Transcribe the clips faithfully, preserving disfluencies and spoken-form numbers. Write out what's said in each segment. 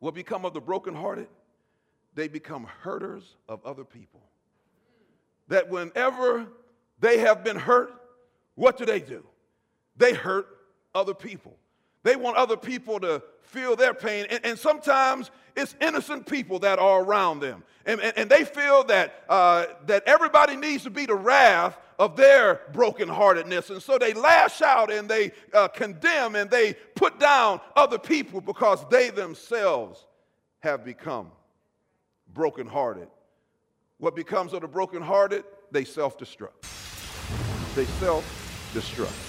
What become of the brokenhearted? They become hurters of other people. That whenever they have been hurt, what do they do? They hurt other people. They want other people to feel their pain. And, and sometimes it's innocent people that are around them. And, and, and they feel that, uh, that everybody needs to be the wrath of their brokenheartedness. And so they lash out and they uh, condemn and they put down other people because they themselves have become brokenhearted. What becomes of the brokenhearted? They self-destruct. They self-destruct.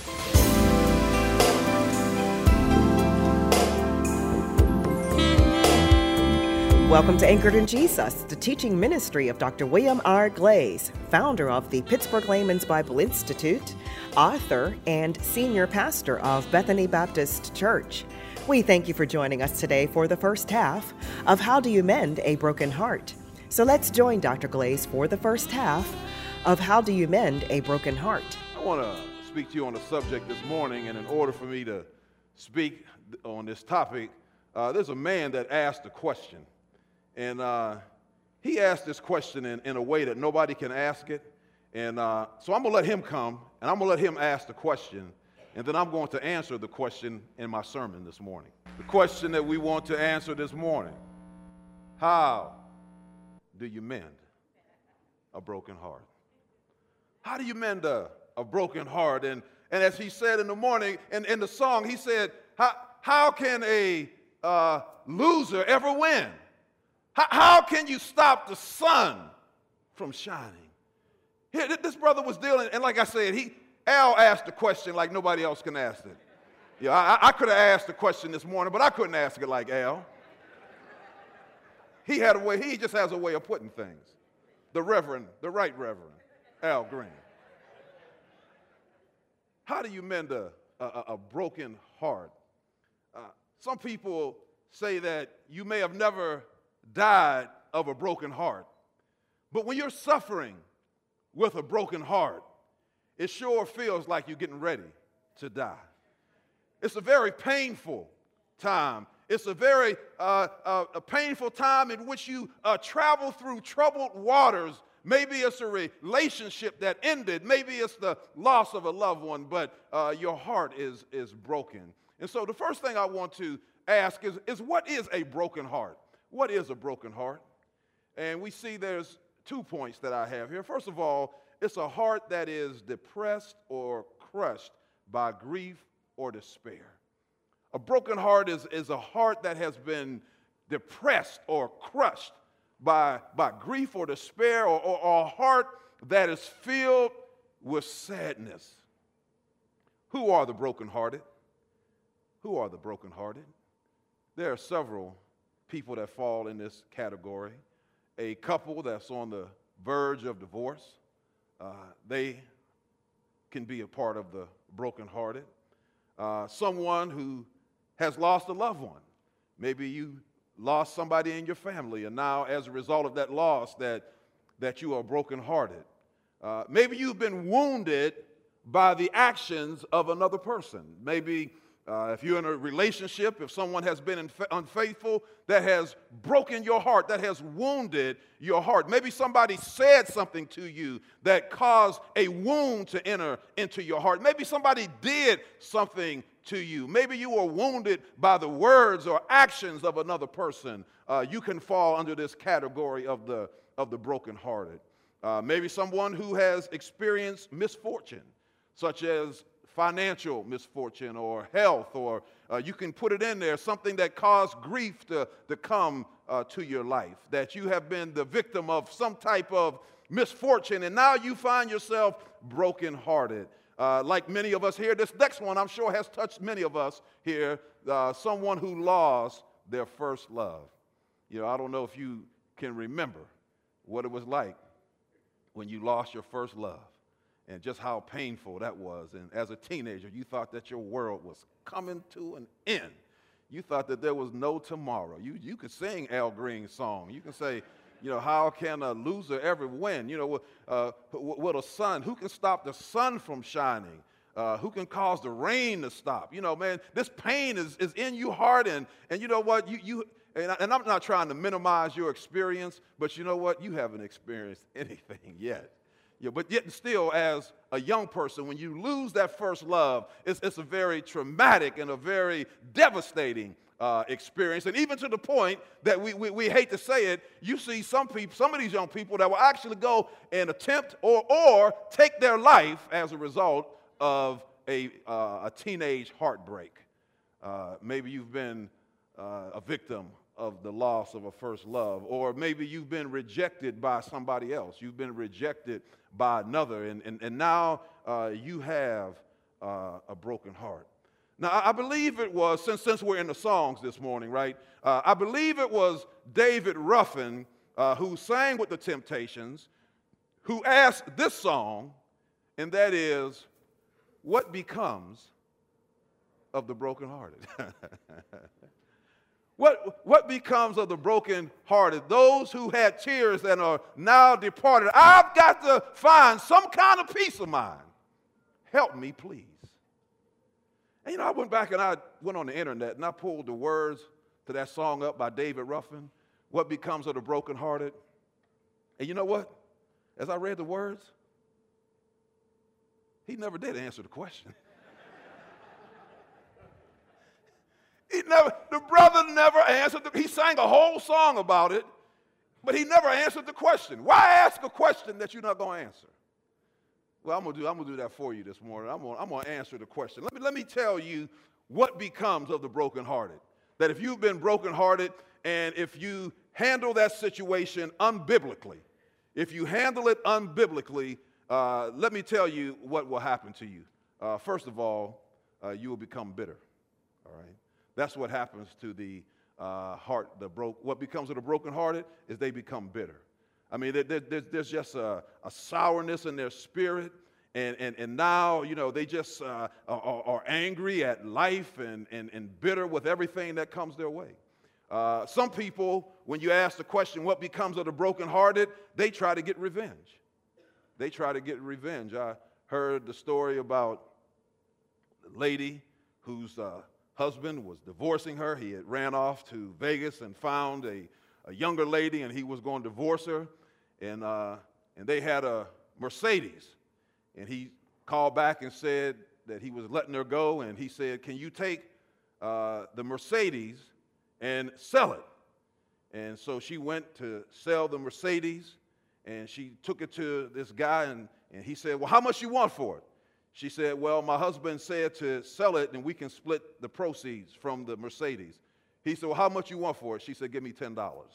Welcome to Anchored in Jesus, the teaching ministry of Doctor William R. Glaze, founder of the Pittsburgh Layman's Bible Institute, author, and senior pastor of Bethany Baptist Church. We thank you for joining us today for the first half of How Do You Mend a Broken Heart? So let's join Doctor Glaze for the first half of How Do You Mend a Broken Heart? I want to speak to you on a subject this morning, and in order for me to speak on this topic, uh, there's a man that asked a question. And uh, he asked this question in, in a way that nobody can ask it. And uh, so I'm going to let him come, and I'm going to let him ask the question, and then I'm going to answer the question in my sermon this morning. The question that we want to answer this morning: how do you mend a broken heart? How do you mend a, a broken heart? And, and as he said in the morning, in, in the song, he said, how, how can a uh, loser ever win? How, how can you stop the sun from shining? Here, this brother was dealing, and like I said, he Al asked the question like nobody else can ask it. Yeah, I, I could have asked the question this morning, but I couldn't ask it like Al. He had a way, he just has a way of putting things. The Reverend, the Right Reverend, Al Green. How do you mend a, a, a broken heart? Uh, some people say that you may have never died of a broken heart. But when you're suffering with a broken heart, it sure feels like you're getting ready to die. It's a very painful time. It's a very uh, uh, a painful time in which you uh, travel through troubled waters. Maybe it's a relationship that ended. Maybe it's the loss of a loved one, but uh, your heart is, is broken. And so the first thing I want to ask is, is what is a broken heart? What is a broken heart? And we see there's two points that I have here. First of all, it's a heart that is depressed or crushed by grief or despair. A broken heart is, is a heart that has been depressed or crushed by, by grief or despair, or, or, or a heart that is filled with sadness. Who are the brokenhearted? Who are the brokenhearted? There are several people that fall in this category. A couple that's on the verge of divorce, uh, they can be a part of the brokenhearted. Uh, someone who has lost a loved one. Maybe you lost somebody in your family, and now as a result of that loss that, that you are brokenhearted. Uh, maybe you've been wounded by the actions of another person. Maybe Uh, if you're in a relationship, if someone has been inf- unfaithful, that has broken your heart, that has wounded your heart. Maybe somebody said something to you that caused a wound to enter into your heart. Maybe somebody did something to you. Maybe you were wounded by the words or actions of another person. Uh, you can fall under this category of the, of the brokenhearted. Uh, maybe someone who has experienced misfortune, such as financial misfortune or health, or uh, you can put it in there, something that caused grief to, to come uh, to your life, that you have been the victim of some type of misfortune, and now you find yourself brokenhearted. Uh, like many of us here, this next one I'm sure has touched many of us here, uh, someone who lost their first love. You know, I don't know if you can remember what it was like when you lost your first love, and just how painful that was. And as a teenager, you thought that your world was coming to an end. You thought that there was no tomorrow. You, you could sing Al Green's song. You can say, you know, how can a loser ever win? You know, uh, will a sun, who can stop the sun from shining? Uh, who can cause the rain to stop? You know, man, this pain is, is in your heart, and, and you know what? You, you And, I, and I'm not trying to minimize your experience, but you know what? You haven't experienced anything yet. Yeah, but yet still, as a young person, when you lose that first love, it's, it's a very traumatic and a very devastating uh, experience. And even to the point that we, we, we hate to say it, you see some people, some of these young people that will actually go and attempt or, or take their life as a result of a, uh, a teenage heartbreak. Uh, maybe you've been uh, a victim of the loss of a first love, or maybe you've been rejected by somebody else. You've been rejected by another, and, and, and now uh, you have uh, a broken heart. Now, I believe it was, since, since we're in the songs this morning, right, uh, I believe it was David Ruffin uh, who sang with the Temptations, who asked this song, and that is, what becomes of the brokenhearted? What, what becomes of the brokenhearted? Those who had tears and are now departed. I've got to find some kind of peace of mind. Help me, please. And you know, I went back and I went on the internet and I pulled the words to that song up by David Ruffin, What Becomes of the Brokenhearted. And you know what? As I read the words, he never did answer the question. He never, the brother never answered. The, he sang a whole song about it, but he never answered the question. Why ask a question that you're not going to answer? Well, I'm going to do, I'm going to do that for you this morning. I'm going, I'm going to answer the question. Let me, let me tell you what becomes of the brokenhearted. That if you've been brokenhearted and if you handle that situation unbiblically, if you handle it unbiblically, uh, let me tell you what will happen to you. Uh, first of all, uh, you will become bitter. All right. That's what happens to the uh, heart, the broke. What becomes of the brokenhearted is they become bitter. I mean, there, there, there's just a, a sourness in their spirit, and, and, and now, you know, they just uh, are, are angry at life and, and, and bitter with everything that comes their way. Uh, some people, when you ask the question, what becomes of the brokenhearted, they try to get revenge. They try to get revenge. I heard the story about a lady whose uh, husband was divorcing her. He had ran off to Vegas and found a, a younger lady, and he was going to divorce her. And, uh, and they had a Mercedes. And he called back and said that he was letting her go. And he said, can you take uh, the Mercedes and sell it? And so she went to sell the Mercedes. And she took it to this guy, and, and he said, well, how much you want for it? She said, well, my husband said to sell it and we can split the proceeds from the Mercedes. He said, well, how much you want for it? She said, give me ten dollars.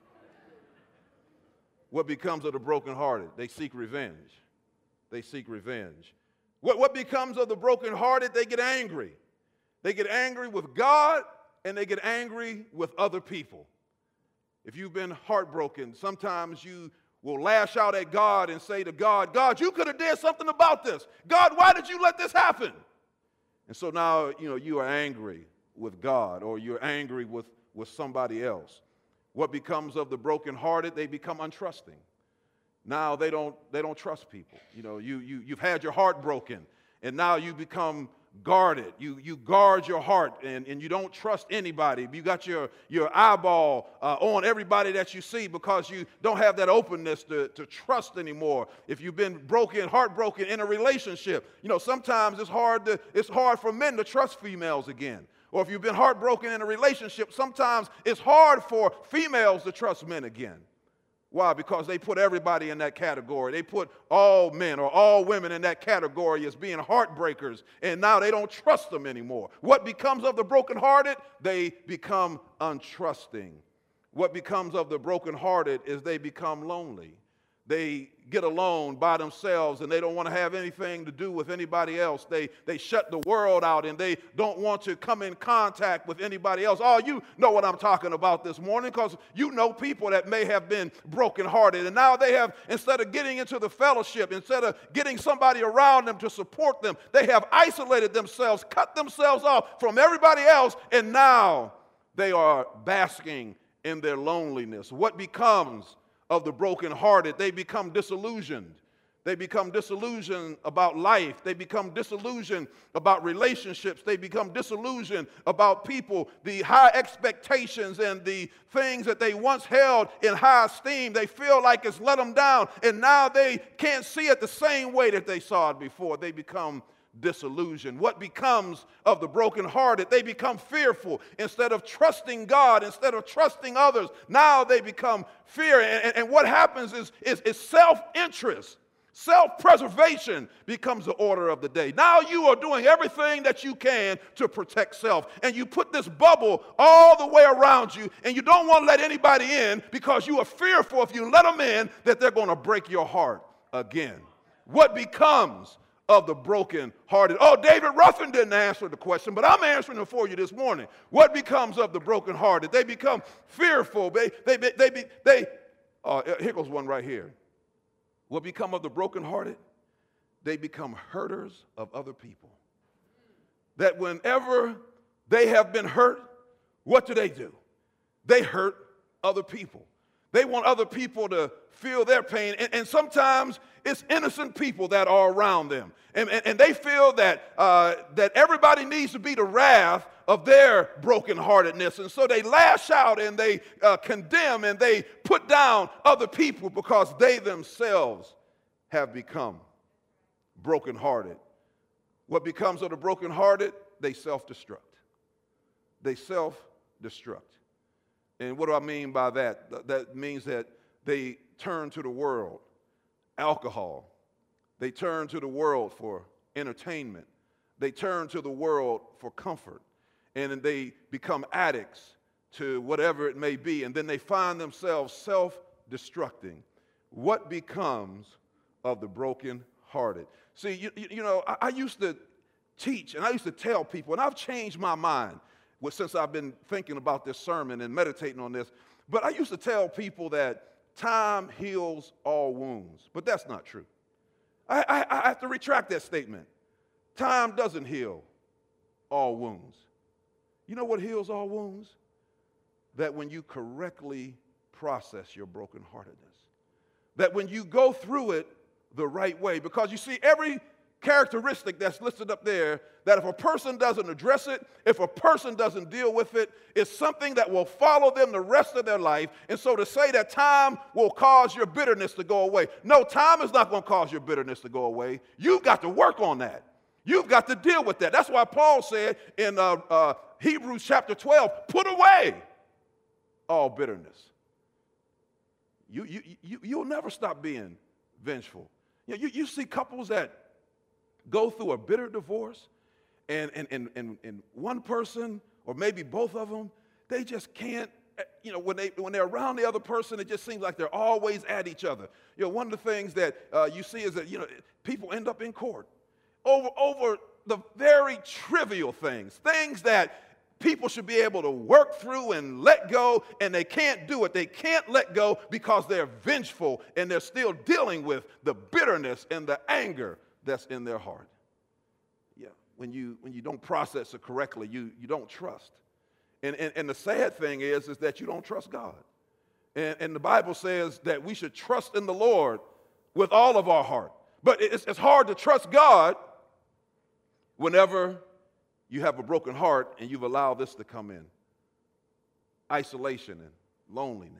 What becomes of the brokenhearted? They seek revenge. They seek revenge. What, what becomes of the brokenhearted? They get angry. They get angry with God and they get angry with other people. If you've been heartbroken, sometimes you will lash out at God and say to God, God, you could have did something about this. God, why did you let this happen? And so now, you know, you are angry with God, or you're angry with, with somebody else. What becomes of the brokenhearted? They become untrusting. Now they don't, they don't trust people. You know, you, you, you've had your heart broken, and now you become guarded. You, you guard your heart, and, and you don't trust anybody. You got your, your eyeball uh, on everybody that you see because you don't have that openness to, to trust anymore. If you've been broken, heartbroken in a relationship, you know, sometimes it's hard to, it's hard for men to trust females again. Or if you've been heartbroken in a relationship, sometimes it's hard for females to trust men again. Why? Because they put everybody in that category. They put all men or all women in that category as being heartbreakers, and now they don't trust them anymore. What becomes of the brokenhearted? They become untrusting. What becomes of the brokenhearted is they become lonely. They get alone by themselves and they don't want to have anything to do with anybody else. They, they shut the world out and they don't want to come in contact with anybody else. Oh, you know what I'm talking about this morning, because you know people that may have been brokenhearted, and now they have, instead of getting into the fellowship, instead of getting somebody around them to support them, they have isolated themselves, cut themselves off from everybody else, and now they are basking in their loneliness. What becomes of the brokenhearted? They become disillusioned. They become disillusioned about life. They become disillusioned about relationships. They become disillusioned about people. The high expectations and the things that they once held in high esteem, they feel like it's let them down. And now they can't see it the same way that they saw it before. They become disillusioned. What becomes of the brokenhearted? They become fearful. Instead of trusting God, instead of trusting others, now they become fear. And, and, and what happens is, is, is self-interest. Self-preservation becomes the order of the day. Now you are doing everything that you can to protect self. And you put this bubble all the way around you, and you don't want to let anybody in because you are fearful if you let them in that they're going to break your heart again. What becomes of the brokenhearted? Oh, David Ruffin didn't answer the question, but I'm answering it for you this morning. What becomes of the brokenhearted? They become fearful. They, they, they, they, they uh, here goes one right here. What become of the brokenhearted? They become hurters of other people. That whenever they have been hurt, what do they do? They hurt other people. They want other people to feel their pain. And, and sometimes it's innocent people that are around them. And, and, and they feel that, uh, that everybody needs to be the wrath of their brokenheartedness. And so they lash out and they uh, condemn and they put down other people because they themselves have become brokenhearted. What becomes of the brokenhearted? They self-destruct. They self-destruct. And what do I mean by that? That means that they turn to the world, alcohol. They turn to the world for entertainment. They turn to the world for comfort. And they become addicts to whatever it may be. And then they find themselves self-destructing. What becomes of the broken-hearted? See, you, you know, I, I used to teach and I used to tell people, and I've changed my mind well, since I've been thinking about this sermon and meditating on this. But I used to tell people that time heals all wounds. But that's not true. I, I, I have to retract that statement. Time doesn't heal all wounds. You know what heals all wounds? That when you correctly process your brokenheartedness. That when you go through it the right way. Because you see, every characteristic that's listed up there, that if a person doesn't address it, if a person doesn't deal with it, it's something that will follow them the rest of their life. And so to say that time will cause your bitterness to go away. No, time is not going to cause your bitterness to go away. You've got to work on that. You've got to deal with that. That's why Paul said in uh, uh, Hebrews chapter twelve, put away all bitterness. You, you, you, you'll never stop being vengeful. You, know, you, you see couples that go through a bitter divorce, and, and, and, and, and one person, or maybe both of them, they just can't, you know, when, they, when they're around the other person, it just seems like they're always at each other. You know, one of the things that uh, you see is that, you know, people end up in court over, over the very trivial things, things that people should be able to work through and let go, and they can't do it. They can't let go because they're vengeful, and they're still dealing with the bitterness and the anger that's in their heart. Yeah, when you when you don't process it correctly, you, you don't trust. And, and, and the sad thing is, is that you don't trust God. And, and the Bible says that we should trust in the Lord with all of our heart. But it's, it's hard to trust God whenever you have a broken heart and you've allowed this to come in. Isolation and loneliness.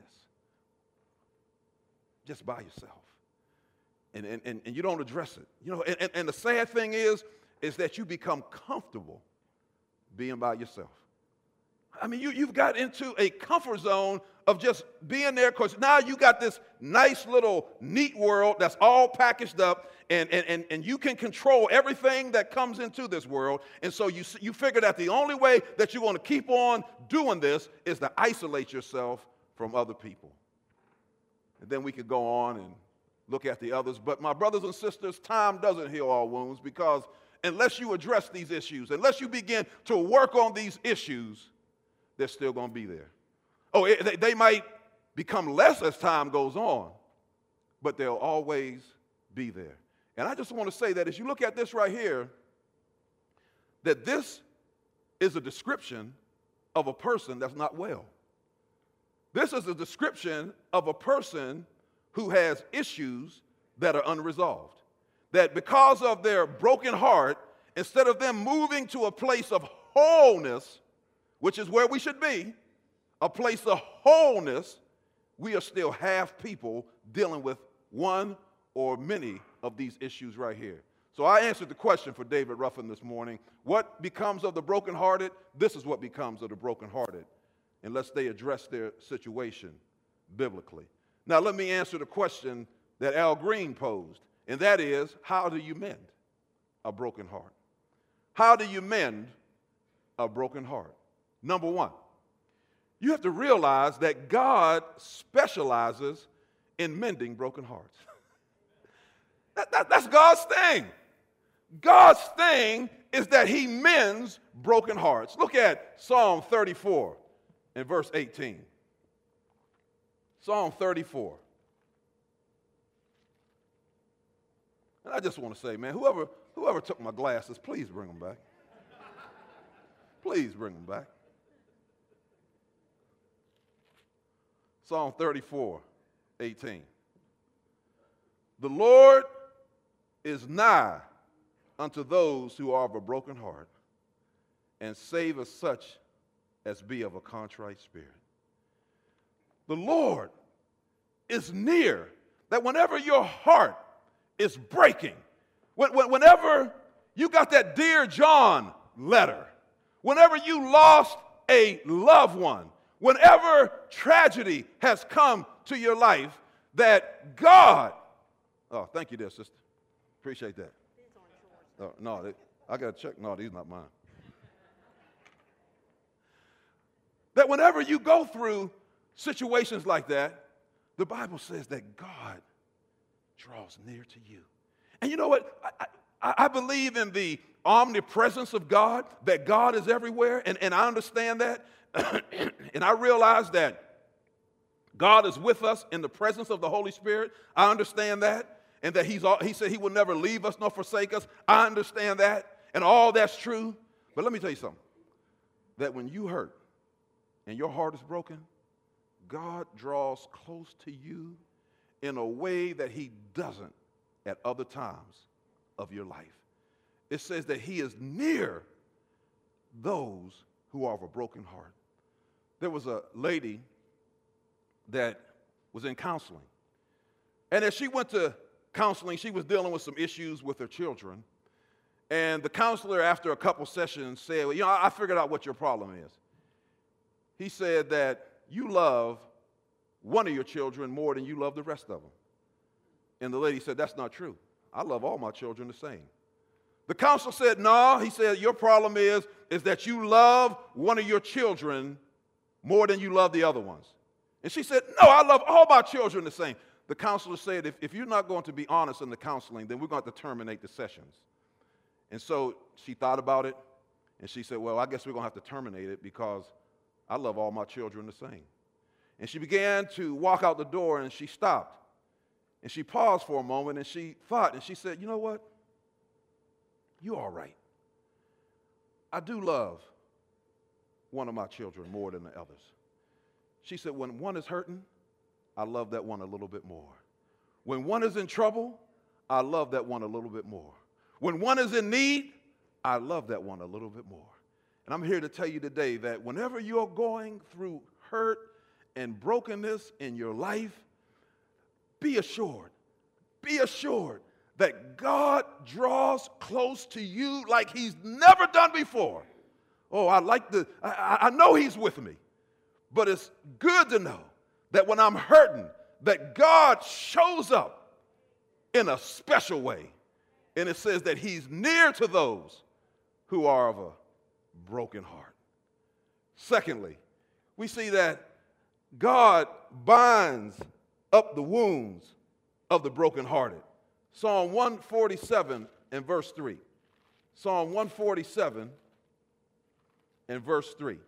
Just by yourself. And, and, and you don't address it. You know, and, and the sad thing is, is that you become comfortable being by yourself. I mean, you, you've got into a comfort zone of just being there because now you got this nice little neat world that's all packaged up, and, and, and, and you can control everything that comes into this world. And so you, you figure that the only way that you're going to keep on doing this is to isolate yourself from other people. And then we could go on and look at the others. But my brothers and sisters, time doesn't heal all wounds, because unless you address these issues, unless you begin to work on these issues, they're still going to be there. Oh, it, they, they might become less as time goes on, but they'll always be there. And I just want to say that as you look at this right here, that this is a description of a person that's not well. This is a description of a person who has issues that are unresolved. That because of their broken heart, instead of them moving to a place of wholeness, which is where we should be, a place of wholeness, we are still half people dealing with one or many of these issues right here. So I answered the question for David Ruffin this morning. What becomes of the brokenhearted? This is what becomes of the brokenhearted, unless they address their situation biblically. Now let me answer the question that Al Green posed, and that is, how do you mend a broken heart? How do you mend a broken heart? Number one, you have to realize that God specializes in mending broken hearts. that, that, that's God's thing. God's thing is that he mends broken hearts. Look at Psalm thirty-four and verse eighteen. Psalm thirty-four. And I just want to say, man, whoever, whoever took my glasses, please bring them back. Please bring them back. Psalm thirty-four, eighteen. The Lord is nigh unto those who are of a broken heart, and saveth such as be of a contrite spirit. The Lord is near, that whenever your heart is breaking, when, when, whenever you got that Dear John letter, whenever you lost a loved one, whenever tragedy has come to your life, that God, oh, thank you there, sister. Appreciate that. Oh, no, they, I got to check. No, these are not mine. That whenever you go through situations like that, the Bible says that God draws near to you. And you know what? I, I, I believe in the omnipresence of God, that God is everywhere, and, and I understand that. And I realize that God is with us in the presence of the Holy Spirit. I understand that. And that he's all, he said he will never leave us nor forsake us. I understand that. And all that's true. But let me tell you something. That when you hurt and your heart is broken, God draws close to you in a way that he doesn't at other times of your life. It says that he is near those who are of a broken heart. There was a lady that was in counseling. And as she went to counseling, she was dealing with some issues with her children. And the counselor, after a couple sessions, said, well, you know, I figured out what your problem is. He said that you love one of your children more than you love the rest of them. And the lady said, that's not true. I love all my children the same. The counselor said, no. He said, your problem is, is that you love one of your children more than you love the other ones. And she said, no, I love all my children the same. The counselor said, if, if you're not going to be honest in the counseling, then we're going to have to terminate the sessions. And so she thought about it, and she said, well, I guess we're going to have to terminate it because I love all my children the same. And she began to walk out the door, and she stopped. And she paused for a moment, and she thought, and she said, you know what? You're all right. I do love one of my children more than the others. She said, when one is hurting, I love that one a little bit more. When one is in trouble, I love that one a little bit more. When one is in need, I love that one a little bit more. And I'm here to tell you today that whenever you're going through hurt and brokenness in your life, be assured, be assured that God draws close to you like he's never done before. Oh, I like the, I, I know he's with me, but it's good to know that when I'm hurting, that God shows up in a special way. And it says that he's near to those who are of a broken heart. Secondly, we see that God binds up the wounds of the brokenhearted. Psalm one forty-seven and verse three. Psalm one forty-seven and verse three.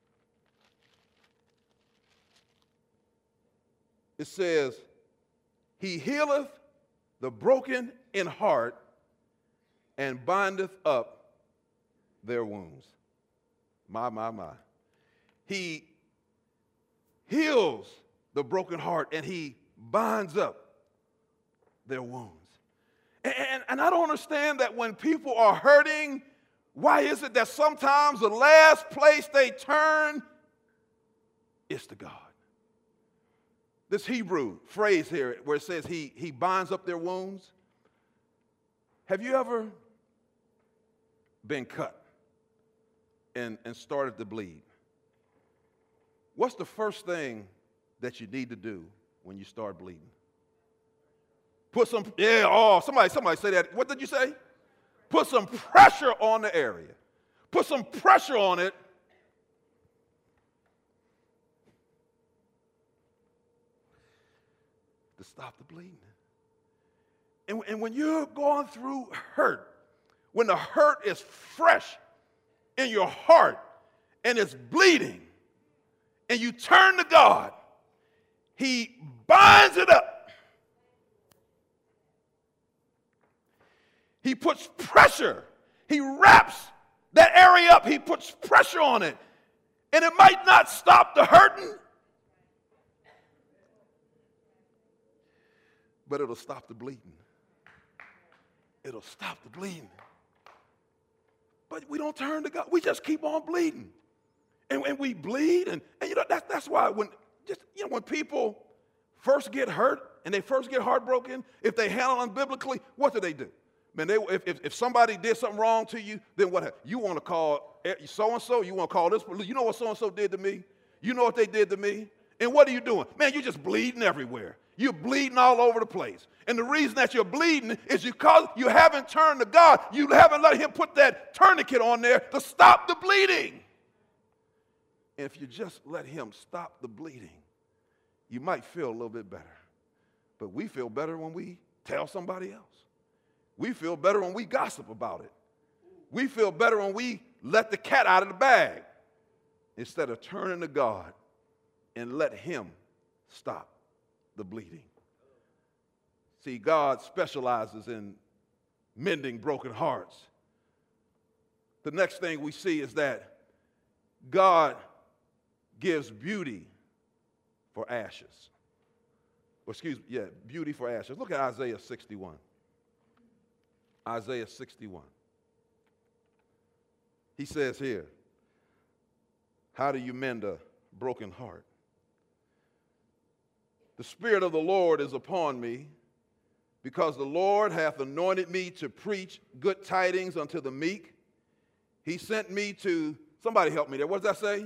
It says, he healeth the broken in heart and bindeth up their wounds. My, my, my. He heals the broken heart and he binds up their wounds. And, and, and I don't understand that when people are hurting, why is it that sometimes the last place they turn is to God? This Hebrew phrase here where it says he, he binds up their wounds. Have you ever been cut and, and started to bleed? What's the first thing that you need to do when you start bleeding? Put some, yeah, oh, somebody, somebody say that. What did you say? Put some pressure on the area. Put some pressure on it. To stop the bleeding. And, and when you're going through hurt, when the hurt is fresh in your heart and it's bleeding, and you turn to God, He binds it up. He puts pressure. He wraps that area up. He puts pressure on it. And it might not stop the hurting, but it'll stop the bleeding. It'll stop the bleeding. But we don't turn to God. We just keep on bleeding. And, and we bleed. And, and you know, that's, that's why when just you know when people first get hurt and they first get heartbroken, if they handle them biblically, what do they do? Man, they, if, if, if somebody did something wrong to you, then what? You want to call so-and-so? You want to call this? You know what so-and-so did to me? You know what they did to me? And what are you doing? Man, you're just bleeding everywhere. You're bleeding all over the place. And the reason that you're bleeding is because you haven't turned to God. You haven't let Him put that tourniquet on there to stop the bleeding. And if you just let Him stop the bleeding, you might feel a little bit better. But we feel better when we tell somebody else. We feel better when we gossip about it. We feel better when we let the cat out of the bag instead of turning to God and let Him stop the bleeding. See, God specializes in mending broken hearts. The next thing we see is that God gives beauty for ashes. Or excuse me, yeah, beauty for ashes. Look at Isaiah sixty-one. Isaiah sixty-one. He says here, how do you mend a broken heart? The Spirit of the Lord is upon me, because the Lord hath anointed me to preach good tidings unto the meek. He sent me to, somebody help me there, what does that say?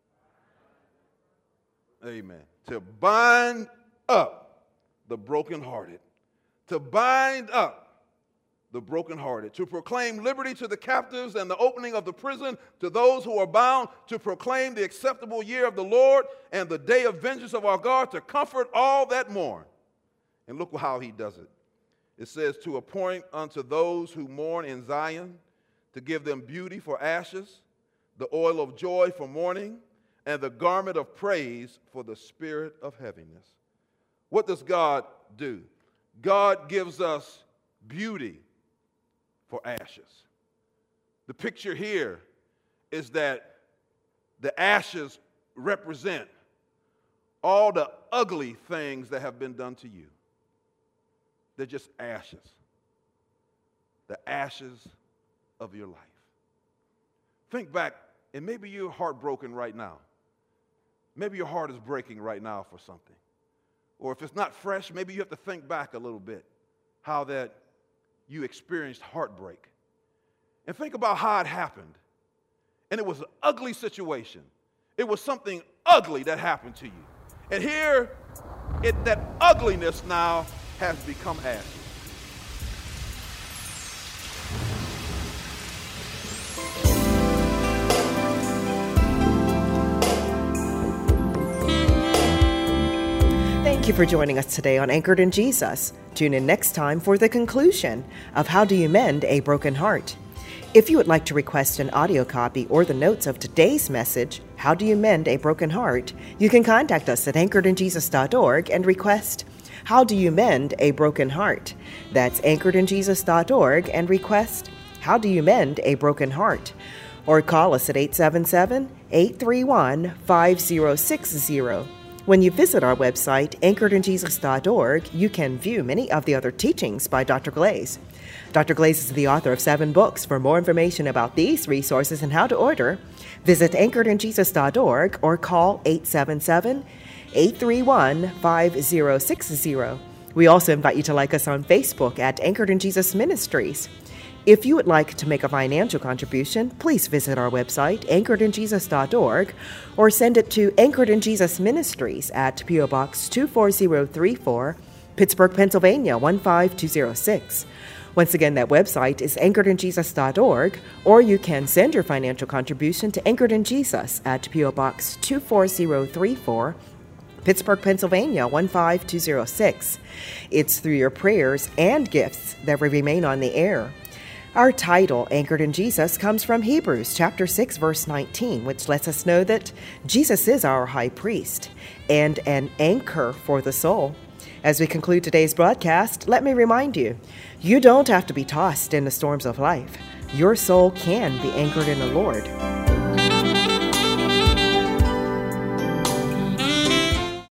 Amen. To bind up the brokenhearted. To bind up the brokenhearted, to proclaim liberty to the captives and the opening of the prison to those who are bound, to proclaim the acceptable year of the Lord and the day of vengeance of our God, to comfort all that mourn. And look how He does it. It says, to appoint unto those who mourn in Zion, to give them beauty for ashes, the oil of joy for mourning, and the garment of praise for the spirit of heaviness. What does God do? God gives us beauty for ashes. The picture here is that the ashes represent all the ugly things that have been done to you. They're just ashes. The ashes of your life. Think back, and maybe you're heartbroken right now. Maybe your heart is breaking right now for something. Or if it's not fresh, maybe you have to think back a little bit how that you experienced heartbreak. And think about how it happened. And it was an ugly situation. It was something ugly that happened to you. And here, it, that ugliness now has become ashes. Thank you for joining us today on Anchored in Jesus. Tune in next time for the conclusion of How Do You Mend a Broken Heart? If you would like to request an audio copy or the notes of today's message, How Do You Mend a Broken Heart?, you can contact us at anchored in jesus dot org and request How Do You Mend a Broken Heart? That's anchored in jesus dot org and request How Do You Mend a Broken Heart? Or call us at eight seven seven, eight three one, five zero six zero. When you visit our website, anchored in jesus dot org, you can view many of the other teachings by Doctor Glaze. Doctor Glaze is the author of seven books. For more information about these resources and how to order, visit anchored in jesus dot org or call eight seven seven, eight three one, five zero six zero. We also invite you to like us on Facebook at Anchored in Jesus Ministries. If you would like to make a financial contribution, please visit our website, anchored in jesus dot org, or send it to Anchored in Jesus Ministries at P O Box two four zero three four, Pittsburgh, Pennsylvania one five two zero six. Once again, that website is anchored in jesus dot org, or you can send your financial contribution to Anchored in Jesus at P O Box two four zero three four, Pittsburgh, Pennsylvania one five two zero six. It's through your prayers and gifts that we remain on the air. Our title, Anchored in Jesus, comes from Hebrews chapter six, verse nineteen, which lets us know that Jesus is our high priest and an anchor for the soul. As we conclude today's broadcast, let me remind you, you don't have to be tossed in the storms of life. Your soul can be anchored in the Lord.